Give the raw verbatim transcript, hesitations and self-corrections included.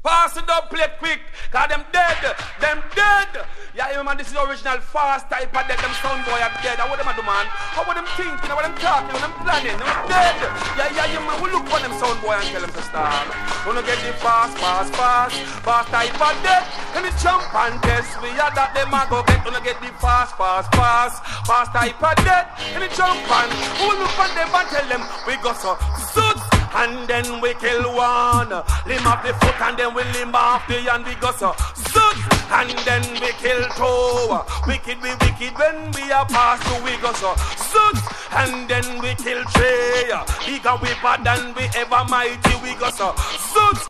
Pass it up, play quick, cause them dead, them dead. Yeah, you man, this is the original fast type of dead, them sound boy are dead. How what them a do, man? How what them thinking, how what them talking, how them planning, them dead. Yeah, yeah, you man, we look for them sound boy and tell them to start. Wanna get the fast, fast, fast, fast type of dead. And the jump and test, we are that them a go get. Wanna get the fast, fast, fast, fast type of dead. And the jump and we look for them and tell them we go so suits. And then we kill one, limb off the foot and then we limb off the hand, we go so zoot. And then we kill two, wicked we wicked when we are past two, we go so zoot. And then we kill three, bigger we bad than we ever mighty, we go so zoot.